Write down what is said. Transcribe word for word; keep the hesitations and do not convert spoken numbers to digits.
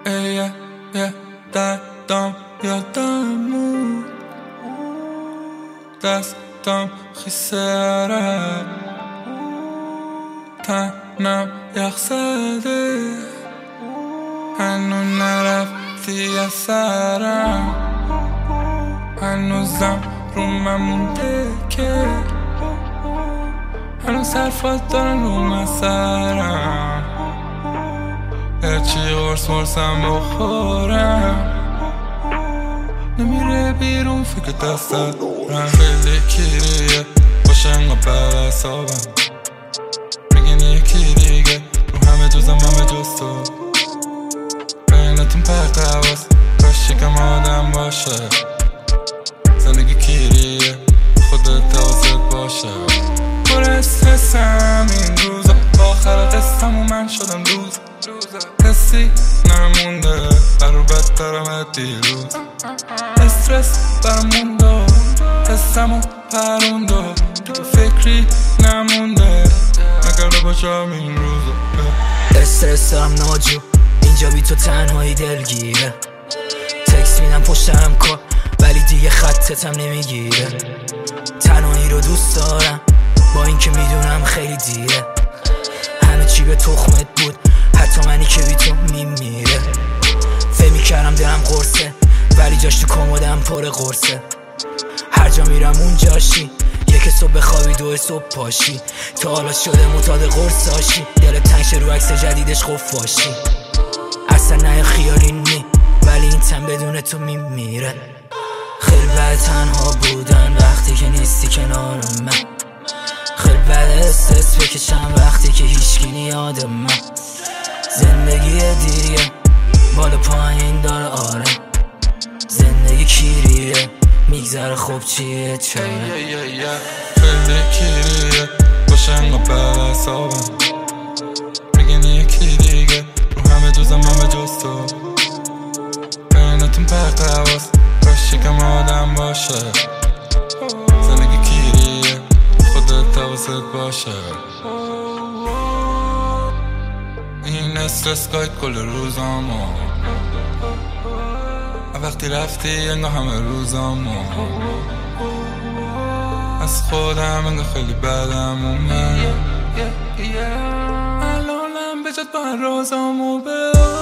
ای یه دردم یادم دستم خیسه عرق تنم یخ زده هنو نرفتی از سرم هنوزم رو من مونده که هنوز حرفات دارن رو من سرم هرچی غرص مرسم بخورم نمیره بیرون فکر دستت رنگ خیلی کیریه باشه انگا بر اصابم میگن یکی دیگه رو همه جزم همه جز تو بینتون پرت حواس کاش یکم آدم باشه زندگی کیریه خودت حواست باشه پر استرسم این روزا آخر قصم و من شدم دوز کسی نمونده برو بدترم از دیروز استرس برم مونده حسم و پرونده دیگه فکری نمونده نکرده باشم این روزا استرس دارم ناجو اینجا بی تو تنهایی دلگیره تکس میدم پشتم کار ولی دیگه خطتم نمیگیره تنهایی رو دوست دارم با اینکه میدونم خیلی دیره همه چی به تخمت بود حتی منی که بی تو میمیره فکر میکردم دلم قرصه ولی جاش تو کمدم پر قرصه هر جا میرم اونجاشی یک صبح بخوابی دو صبح پاشی تا حالا شده معتاد قرصاشی دل تنگ رو عکس جدیدش خفاشی اصلا نه خیالی نی ولی این تن بدون تو میمیره خیلی بد تنها بودن وقتی که نیستی کنار من خیلی بد استرس بکشم وقتی که هیچکی نیاد من زندگی دیریه بالا پایین داره آره زندگی کیریه میگذره خوب چیه چونه خیلی کیریه باشه انگا بر اصابم میگن یکی دیگه رو همه جزم همه جز تو بینتون پرت حواس کاش یکم آدم باشه زندگی کیریه خودت حواست باشه این استرس گاید کل روزامو وقتی رفتی انگاه همه روزامو از خودم انگاه خیلی بدم اومد الانم بجد با رازامو بر